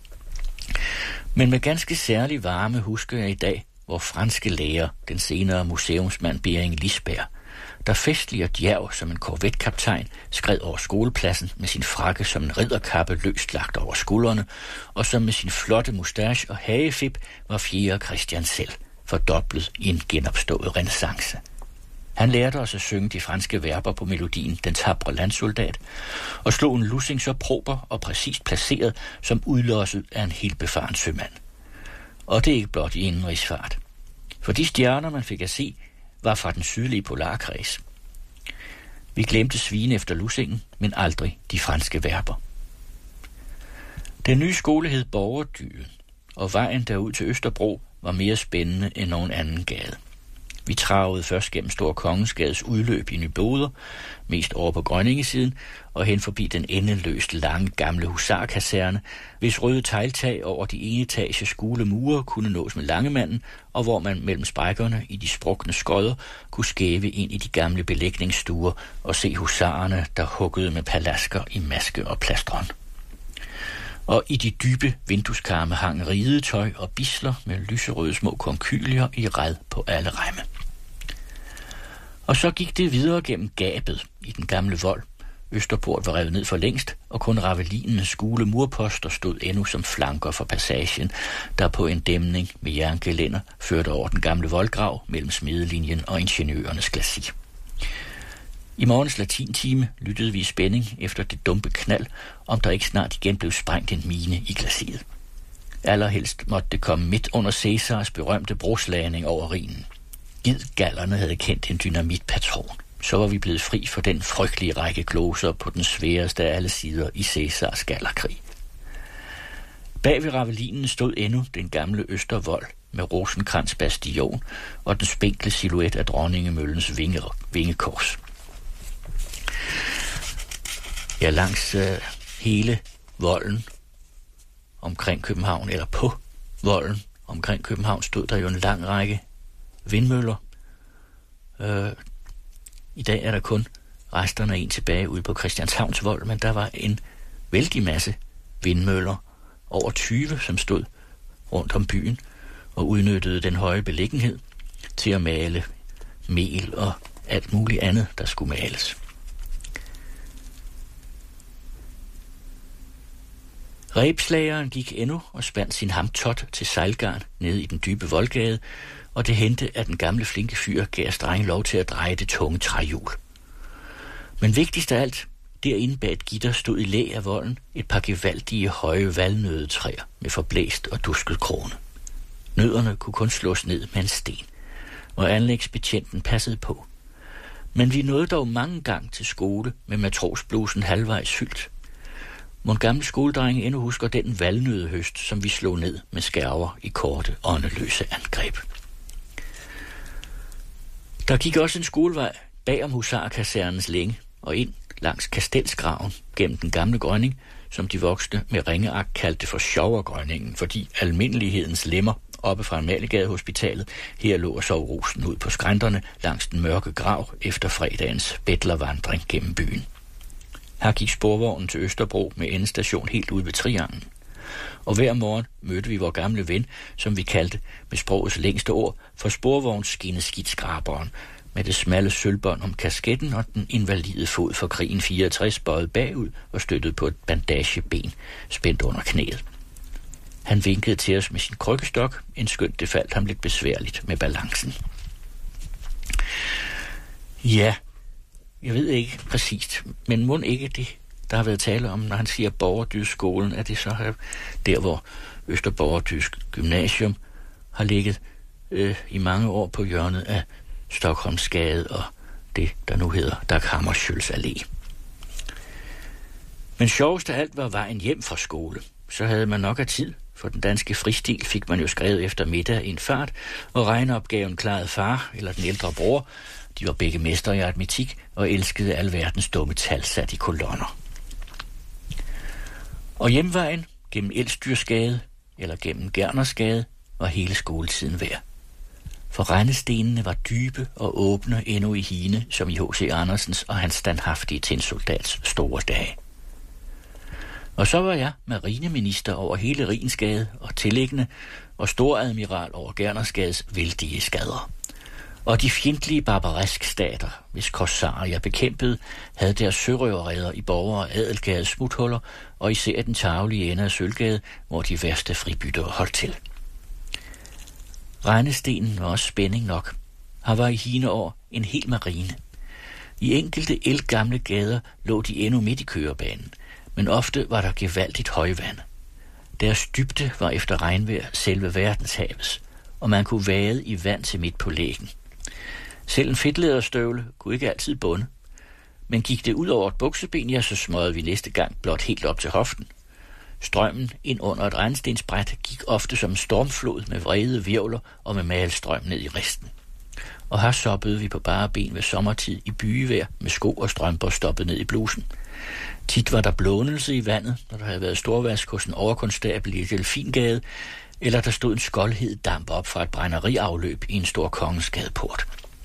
Men med ganske særlig varme husker jeg i dag, hvor franske læger, den senere museumsmand Bering Lisberg, der festlig og djærv som en korvetkaptajn, skred over skolepladsen med sin frakke som en ridderkappe løst lagt over skuldrene, og som med sin flotte mustache og hagefib var fjerde Christian selv, fordoblet i en genopstået renæssance. Han lærte os at synge de franske verber på melodien Den tabre landsoldat, og slog en lussing så prober og præcist placeret som udlosset af en helt befaren sømand. Og det er ikke blot i indenrigsfart. For de stjerner, man fik at se, var fra den sydlige polarkreds. Vi glemte svine efter lussingen, men aldrig de franske verber. Den nye skole hed Borgerdyden, og vejen derud til Østerbro var mere spændende end nogen anden gade. Vi travede først gennem Stor Kongensgades udløb i Nyboder, mest over på Grønningesiden, og hen forbi den endeløst lange gamle husarkaserne, hvis røde tegltag over de enetages gule mure kunne nås med Langemanden, og hvor man mellem sprækkerne i de sprukne skodder kunne skæve ind i de gamle belægningsstuer og se husarerne, der huggede med palasker i maske og plastron. Og i de dybe vindueskarme hang ridetøj og bisler med lyserøde små konkylier i red på alle remme. Og så gik det videre gennem gabet i den gamle vold. Østerport var revet ned for længst, og kun ravelinens gule murposter stod endnu som flanker for passagen, der på en dæmning med jerngelænder førte over den gamle voldgrav mellem smedelinjen og ingeniørernes glacis. I morgens latintime lyttede vi i spænding efter det dumpe knald, om der ikke snart igen blev sprængt en mine i glaciet. Allerhelst måtte det komme midt under Cæsars berømte broslagning over Rhinen. Gid gallerne havde kendt en dynamitpatron, så var vi blevet fri for den frygtelige række gloser på den sværeste af alle sider i Cæsars gallerkrig. Bag ved ravelinen stod endnu den gamle Østervold med Rosenkrantz bastion og den spinkle silhuet af Dronningemøllens vingekors. Ja, langs hele volden omkring København, eller på volden omkring København, stod der jo en lang række vindmøller. I dag er der kun resterne af en tilbage ude på Christianshavns Vold, men der var en vældig masse vindmøller, over 20, som stod rundt om byen og udnyttede den høje beliggenhed til at male mel og alt muligt andet, der skulle males. Rebslageren gik endnu og spandt sin hamtot til sejlgarn nede i den dybe voldgade, og det hente, at den gamle flinke fyr gav strenge lov til at dreje det tunge træhjul. Men vigtigst af alt, derinde bag et gitter stod i læ af volden et par gevaldige høje valnødetræer med forblæst og dusket krone. Nødderne kunne kun slås ned med en sten, og anlægsbetjenten passede på. Men vi nåede dog mange gange til skole med matrosblusen halvvejs fyldt. Mon gamle skoledrenge endnu husker den valnødehøst, som vi slog ned med skærver i korte, åndeløse angreb. Der gik også en skolevej bag om husarkasernens længe og ind langs Kastelsgraven gennem den gamle Grønning, som de voksne med ringeagt kaldte for Sjovregrønningen, fordi almindelighedens lemmer oppe fra Amaliegadehospitalet her lå og sov rusen ud på skrænterne langs den mørke grav efter fredagens betlervandring gennem byen. Her gik sporvognen til Østerbro med endestation helt ude ved Trianglen. Og hver morgen mødte vi vor gamle ven, som vi kaldte med sprogets længste ord for sporvognsskinneskidtskraberen, med det smalle sølvbånd om kasketten og den invalide fod for krigen 64 bøjet bagud og støttet på et bandageben spændt under knæet. Han vinkede til os med sin krykkestok, skønt det faldt ham lidt besværligt med balancen. Ja, jeg ved ikke præcist, men mon ikke det der har været tale om, når han siger Borgerdydsskolen, at det så er der, hvor Østerborgerdyds Gymnasium har ligget i mange år på hjørnet af Stockholmsgade og det, der nu hedder Dag Hammarskjölds Allé. Men sjovest af alt var vejen hjem fra skole. Så havde man nok af tid, for den danske fristil fik man jo skrevet efter middag i en fart, og regneopgaven klarede far eller den ældre bror. De var begge mestre i aritmetik og elskede alverdens dumme tal sat i kolonner. Og hjemvejen gennem Elsdyrsgade eller gennem Gernersgade var hele skoletiden værd. For rendestenene var dybe og åbne endnu i hine, som i H.C. Andersens og hans standhaftige tinsoldats store dage. Og så var jeg marineminister over hele Rigensgade og tilliggende, og storadmiral over Gernersgades vældige skader. Og de fjendtlige barbaresk-stater, hvis korsarer jeg bekæmpede, havde deres sørøverreder i Borger- og Adelgades smuthuller, og især den tarvelige ende af Sølvgade, hvor de værste fribytter holdt til. Regnestenen var også spænding nok. Her var i hine år en hel marine. I enkelte ældgamle gader lå de endnu midt i kørebanen, men ofte var der gevaldigt højvand. Deres dybde var efter regnvejr selve verdenshavets, og man kunne vade i vand til midt på lægen. Selv en fedtlæderstøvle kunne ikke altid bunde, men gik det ud over et bukseben, ja, så smøgede vi næste gang blot helt op til hoften. Strømmen ind under et regnstensbræt gik ofte som en stormflod med vrede hvirvler og med malstrøm ned i risten. Og her soppede vi på bare ben ved sommertid i byevejr med sko og strømper stoppet ned i blusen. Tit var der blånelse i vandet, når der havde været storvask hos en overkonstabel i Delfingade, eller der stod en skoldhed damp op fra et brænderiafløb i en stor Kongensgadeport.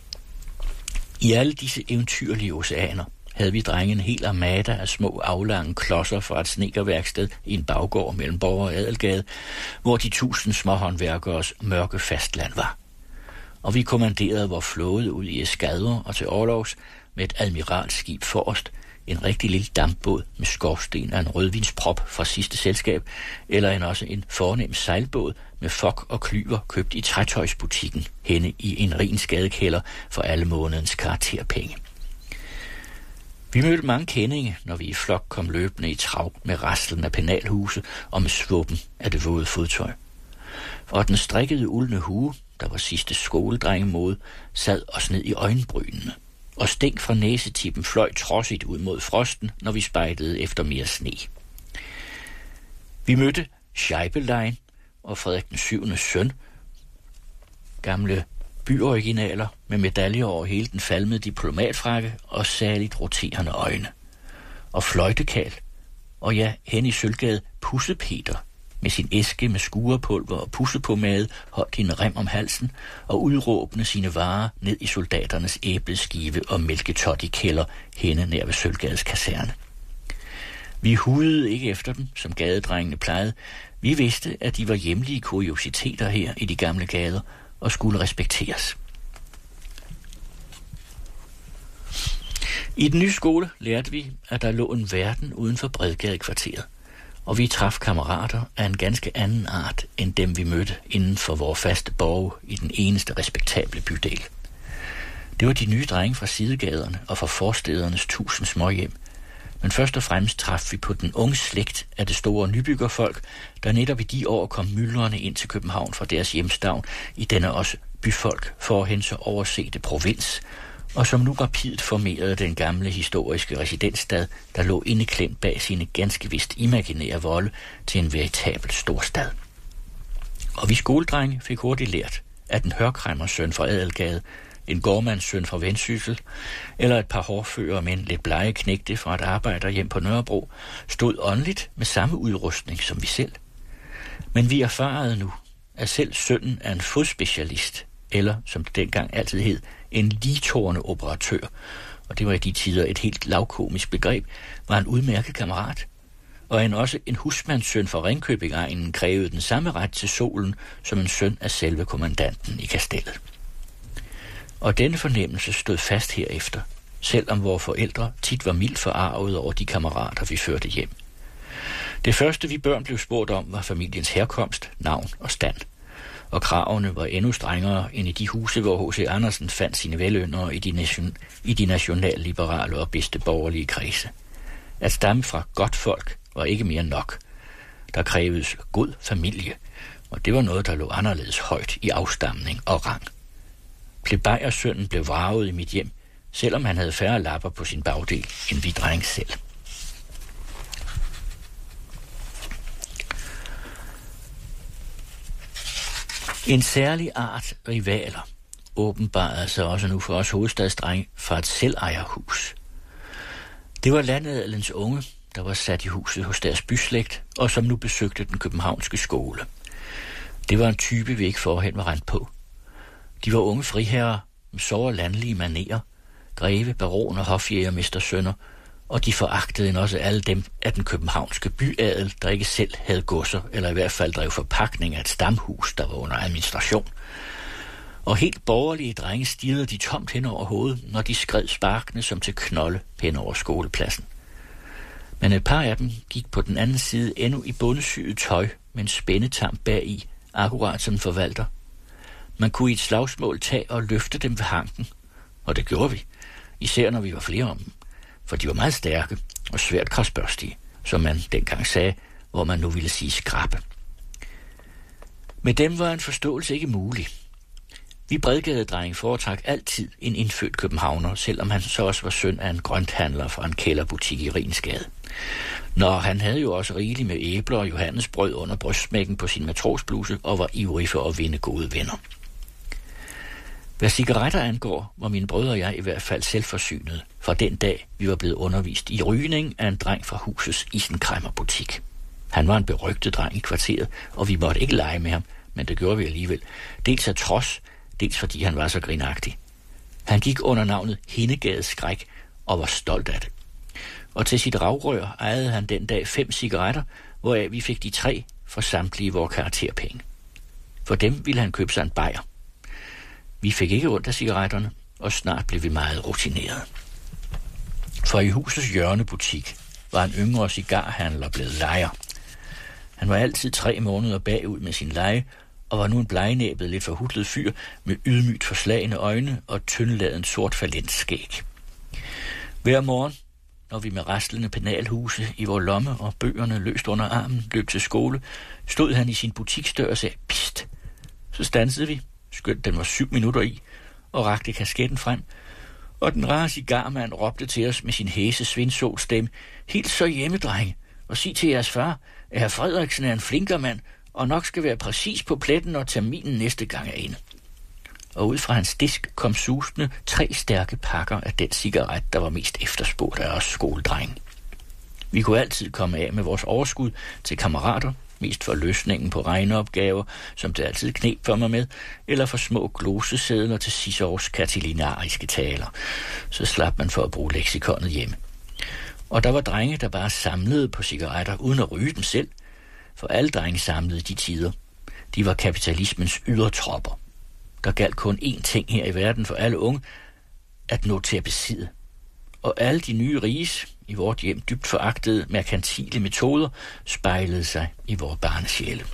I alle disse eventyrlige oceaner havde vi drenge en hel armada af små aflange klodser fra et snedkerværksted i en baggård mellem Borger og Adelgade, hvor de 1000 småhåndværkeres mørke fastland var. Og vi kommanderede vor flåde ud i eskadrer og til orlogs med et admiralskib forrest, en rigtig lille dampbåd med skorsten af en rødvinsprop fra sidste selskab, eller også en fornem sejlbåd med fok og klyver købt i trætøjsbutikken henne i en Rigensgadekælder for alle månedens karakterpenge. Vi mødte mange kendinge, når vi i flok kom løbende i trav med raslen af penalhuse og med svuppen af det våde fodtøj. Og den strikkede uldne hue, der var sidste skoledrengemode, sad os ned i øjenbrynene, og stænk fra næsetippen fløj trodsigt ud mod frosten, når vi spejdede efter mere sne. Vi mødte Scheibelein og Frederik den 7. søn, gamle byoriginaler med medaljer over hele den falmede diplomatfrakke og særligt roterende øjne. Og fløjtekal, og ja, hen i Sølvgade Pussepeter med sin æske med skurepulver og pussepomade holdt en rem om halsen og udråbende sine varer ned i soldaternes æbleskive og mælketot i kælder henne nær ved Sølvgades kaserne. Vi hudede ikke efter dem, som gadedrengene plejede. Vi vidste, at de var hjemlige kuriositeter her i de gamle gader og skulle respekteres. I den nye skole lærte vi, at der lå en verden uden for Bredgadekvarteret, og vi traf kammerater af en ganske anden art, end dem vi mødte inden for vores faste borge i den eneste respektable bydel. Det var de nye drenge fra sidegaderne og fra forstedernes 1000 småhjem, men først og fremmest traf vi på den unge slægt af det store nybyggerfolk, der netop i de år kom myldrende ind til København fra deres hjemstavn i denne også byfolk forhen så oversete provins, og som nu rapidt formerede den gamle historiske residensstad, der lå indeklemt bag sine ganske vist imaginære volde til en veritabel storstad. Og vi skoledrenge fik hurtigt lært, at en hørkræmmersøn fra Adelgade, en gårdmandssøn fra Vendsyssel, eller et par hårfører med en lidt blege knægte fra et arbejderhjem på Nørrebro, stod åndeligt med samme udrustning som vi selv. Men vi erfarede nu, at selv sønnen af en fodspecialist, eller som det dengang altid hed, en ligetårende operatør, og det var i de tider et helt lavkomisk begreb, var en udmærket kammerat, og også en husmandssøn fra Ringkøbing-egnen krævede den samme ret til solen som en søn af selve kommandanten i kastellet. Og denne fornemmelse stod fast herefter, selvom vores forældre tit var mildt forarvet over de kammerater, vi førte hjem. Det første, vi børn blev spurgt om, var familiens herkomst, navn og stand. Og kravene var endnu strengere end i de huse, hvor H.C. Andersen fandt sine velyndere i de nationalliberale og bedste borgerlige kredse. At stamme fra godt folk var ikke mere nok. Der krævedes god familie, og det var noget, der lå anderledes højt i afstamning og rang. Plebejersønnen blev vraget i mit hjem, selvom han havde færre lapper på sin bagdel, end vi dreng selv. En særlig art rivaler åbenbarede sig også nu for os hovedstadsdrenge fra et selvejerhus. Det var landadelens unge, der var sat i huset hos deres byslægt, og som nu besøgte den københavnske skole. Det var en type, vi ikke forhen var rendt på. De var unge friherrer med såre landlige manerer, greve, baron og hofjægermestersønner, og de foragtede end også alle dem af den københavnske byadel, der ikke selv havde godser, eller i hvert fald drev forpakning af et stamhus, der var under administration. Og helt borgerlige drenge stirrede de tomt hen over hovedet, når de skred sparkene som til knolde hen over skolepladsen. Men et par af dem gik på den anden side endnu i bundesyet tøj med en spændetam bagi, akkurat som forvalter. Man kunne i et slagsmål tage og løfte dem ved hanken, og det gjorde vi, især når vi var flere om dem, for de var meget stærke og svært krasbørstige, som man dengang sagde, hvor man nu ville sige skrappe. Med dem var en forståelse ikke mulig. Vi bredgadedrenge foretrak altid en indfødt københavner, selvom han så også var søn af en grønthandler fra en kælderbutik i Rigensgade. Når han havde jo også rigeligt med æbler og johannesbrød under brystsmækken på sin matrosbluse og var ivrig for at vinde gode venner. Hvad cigaretter angår, var mine brødre og jeg i hvert fald selvforsynede fra den dag, vi var blevet undervist i rygning af en dreng fra husets Isenkræmmerbutik. Han var en berygtet dreng i kvarteret, og vi måtte ikke lege med ham, men det gjorde vi alligevel. Dels af trods, dels fordi han var så grinagtig. Han gik under navnet Hindegades Skræk og var stolt af det. Og til sit ravrør ejede han den dag 5 cigaretter, hvoraf vi fik de 3 for samtlige vores karakterpenge. For dem ville han købe sig en bajer. Vi fik ikke ondt af cigaretterne, og snart blev vi meget rutineret. For i husets hjørnebutik var en yngre cigarhandler blevet lejer. Han var altid 3 måneder bagud med sin leje, og var nu en blegnæbet, lidt forhutlet fyr med ydmygt forslagne øjne og tyndladen sort falentskæg. Hver morgen, når vi med raslende penalhuse i vores lomme og bøgerne løst under armen løb til skole, stod han i sin butiksdør og sagde, pist. Så stansede vi, skønt den var 7 minutter i, og rakte kasketten frem, og den rare cigarmand råbte til os med sin hæse svindsålstemme, helt så hjemme, drenge, og sig til jeres far, at herr Frederiksen er en flinker mand, og nok skal være præcis på pletten, når terminen næste gang er inde. Og ud fra hans disk kom susende 3 stærke pakker af den cigaret, der var mest efterspurgt af os skoledrenge. Vi kunne altid komme af med vores overskud til kammerater, mest for løsningen på regneopgaver, som det altid kneb for mig med, eller for små glosesedler til Ciceros katilinariske taler. Så slap man for at bruge leksikonet hjemme. Og der var drenge, der bare samlede på cigaretter, uden at ryge dem selv, for alle drenge samlede de tider. De var kapitalismens ydertropper. Der galt kun én ting her i verden for alle unge, at nå til at besidde. Og alle de nye riges, i vort hjem dybt foragtede merkantile metoder, spejlede sig i vores barnesjæle.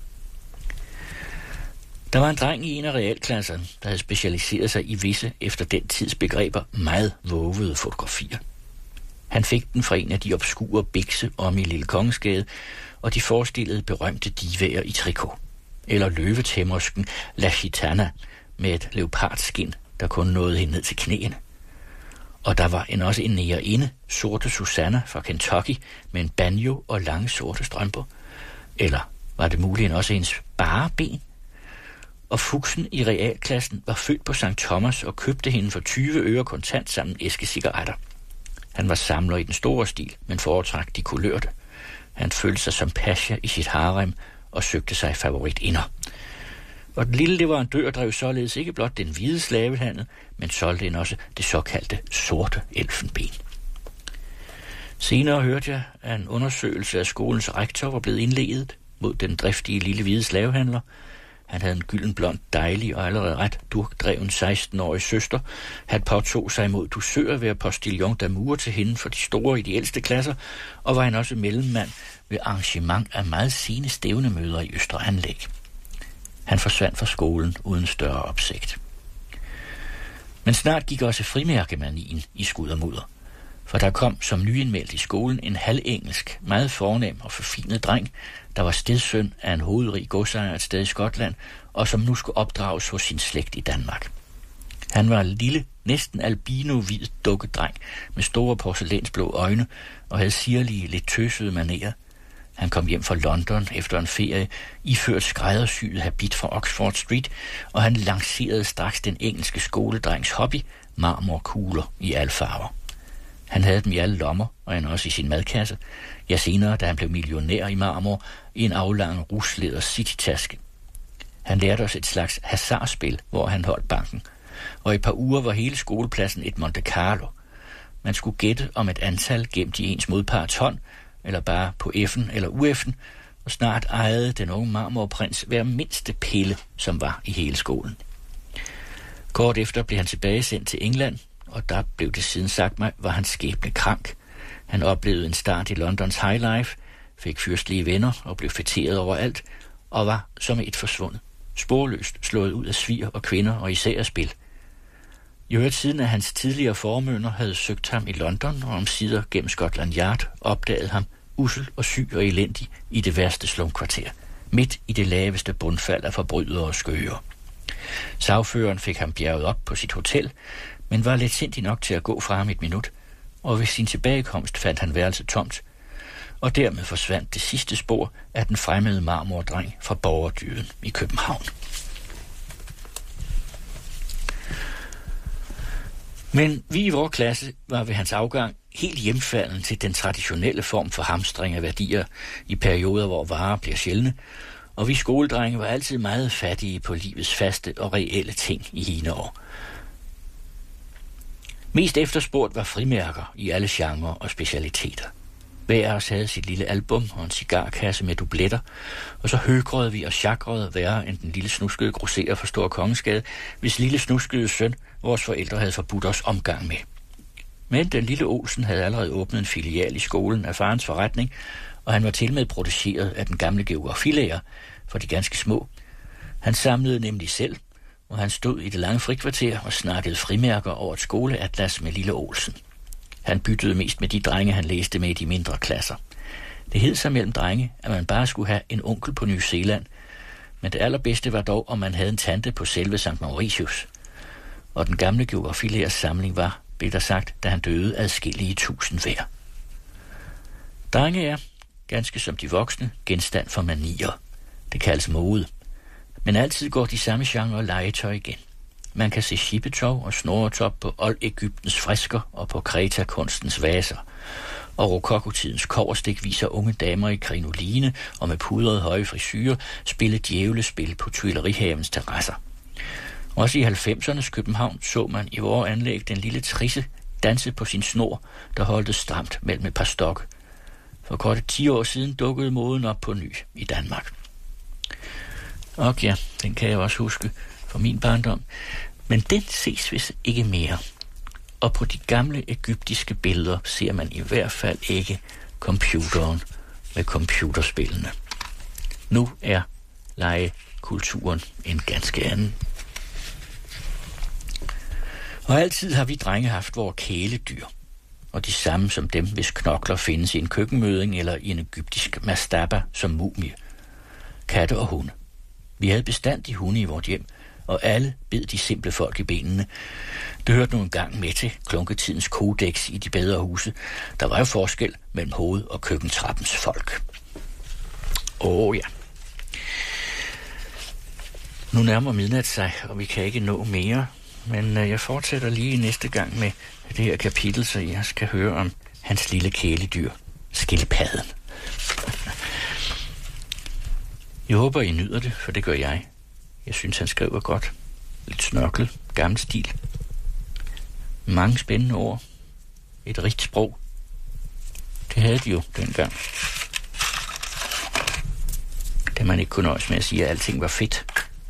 Der var en dreng i en af realklasserne, der havde specialiseret sig i visse efter den tids begreber meget vovede fotografier. Han fik den fra en af de obskure bikse om i Lille Kongensgade, og de forestillede berømte divaer i trikot. Eller løvetæmmersken La Gitana med et leopardskin, der kun nåede hende ned til knæene. Og der var også en næreinde, sorte Susanna fra Kentucky, med en banjo og lange sorte strømper. Eller var det muligt også hendes bare ben? Og Fuchsen i realklassen var født på St. Thomas og købte hende for 20 øre kontant sammen æske cigaretter. Han var samler i den store stil, men foretrak de kulørte. Han følte sig som pasha i sit harem og søgte sig favoritinder. Og den lille leverandør drev således ikke blot den hvide slavehandel, men solgte en også det såkaldte sorte elfenben. Senere hørte jeg, at en undersøgelse af skolens rektor var blevet indledet mod den driftige lille hvide slavehandler. Han havde en gyldenblond, dejlig og allerede ret durkdreven 16-årig søster. Han påtog sig imod dusør ved at postillon d'amour til hende for de store i de ældste klasser, og var han også mellemmand ved arrangement af meget sene stævnemøder i Østre Anlæg. Han forsvandt fra skolen uden større opsigt. Men snart gik også frimærkemanien i skud og mudder. For der kom som nyindmeldt i skolen en halvengelsk, meget fornem og forfinet dreng, der var stedsøn af en hovedrig godsejer et sted i Skotland, og som nu skulle opdrages hos sin slægt i Danmark. Han var en lille, næsten albino-hvid dukkedreng med store porcelænsblå øjne og havde sirlige, lidt tøsede manerer. Han kom hjem fra London efter en ferie, iført skræddersyet habit fra Oxford Street, og han lancerede straks den engelske skoledrengs hobby, marmorkugler i alle farver. Han havde dem i alle lommer, og han også i sin madkasse. Ja, senere, da han blev millionær i marmor, i en aflang rusleder citytaske. Han lærte os et slags hasardspil, hvor han holdt banken. Og i et par uger var hele skolepladsen et Monte Carlo. Man skulle gætte om et antal gemt i ens modparts hånd, eller bare på F'en eller UF'en, og snart ejede den unge marmorprins hver mindste pille, som var i hele skolen. Kort efter blev han tilbagesendt til England, og der blev det siden sagt mig, var han skæbne krank. Han oplevede en start i Londons high life, fik fyrstlige venner og blev fætteret overalt, og var som et forsvundet, sporløst slået ud af svir og kvinder og især af spil. I øvrigt siden af hans tidligere formønder havde søgt ham i London og omsider gennem Scotland Yard opdaget ham ussel og syg og elendig i det værste slumkvarter, midt i det laveste bundfald af forbrydere og skøger. Sagføreren fik ham bjerget op på sit hotel, men var letsindig nok til at gå fra ham et minut, og ved sin tilbagekomst fandt han værelset tomt, og dermed forsvandt det sidste spor af den fremmede marmordreng fra Borgerdyden i København. Men vi i vores klasse var ved hans afgang helt hjemfalden til den traditionelle form for hamstring af værdier i perioder, hvor varer bliver sjældne, og vi skoledrenge var altid meget fattige på livets faste og reelle ting i hine år. Mest efterspurgt var frimærker i alle genrer og specialiteter. Hver af os havde sit lille album og en cigarkasse med dubletter, og så høgrede vi og chakrede værre end den lille snuskede grosserer for Store Kongensgade, hvis lille snuskede søn vores forældre havde forbudt os omgang med. Men den lille Olsen havde allerede åbnet en filial i skolen af farens forretning, og han var tilmed protégeret af den gamle geografilærer for de ganske små. Han samlede nemlig selv, og han stod i det lange frikvarter og snakkede frimærker over et skoleatlas med lille Olsen. Han byttede mest med de drenge, han læste med i de mindre klasser. Det hed sig mellem drenge, at man bare skulle have en onkel på New Zealand, men det allerbedste var dog, om man havde en tante på selve St. Mauritius. Og den gamle geografilærers samling var, blev der sagt, da han døde, adskillige 1000 hver. Drenge er, ganske som de voksne, genstand for manier. Det kaldes mode. Men altid går de samme genre legetøj igen. Man kan se shippetov og snoretop på old-Egyptens fresker og på Kreta-kunstens vaser. Og rokokotidens kobberstik viser unge damer i krinoline og med pudrede høje frisyrer spille djævlespil på Tuilerihavens terrasser. Også i 90'ernes København så man i vores anlæg den lille Trisse danse på sin snor, der holdte stramt mellem et par stokke. For godt 10 år siden dukkede moden op på ny i Danmark. Og ja, den kan jeg også huske fra min barndom. Men den ses vist ikke mere. Og på de gamle egyptiske billeder ser man i hvert fald ikke computeren med computerspillene. Nu er legekulturen en ganske anden. Og altid har vi drenge haft vores kæledyr, og de samme som dem, hvis knokler findes i en køkkenmøding eller i en egyptisk mastaba som mumie. Katte og hunde. Vi havde bestandig hunde i vort hjem, og alle bed de simple folk i benene. Det hørte nu engang med til klunketidens kodex i de bedre huse. Der var jo forskel mellem hoved- og køkkentrappens folk. Ja. Nu nærmer midnat sig, og vi kan ikke nå mere, men jeg fortsætter lige næste gang med det her kapitel, så jeg skal høre om hans lille kæledyr, skildpadden. Jeg håber, I nyder det, for det gør jeg. Jeg synes, han skriver godt. Lidt snørklet, gammel stil. Mange spændende ord. Et rigt sprog. Det havde de jo dengang. Da man ikke kunne nøjes med at sige, at alting var fedt.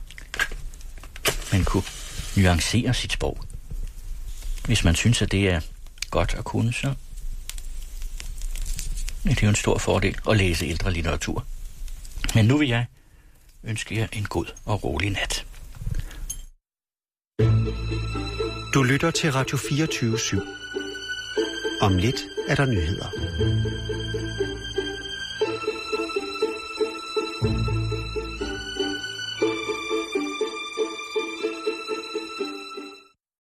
Man kunne nuancere sit sprog. Hvis man synes, at det er godt at kunne, så det er jo en stor fordel at læse ældre litteratur. Men nu vil jeg ønske jer en god og rolig nat. Du lytter til Radio 24/7. Om lidt er der nyheder.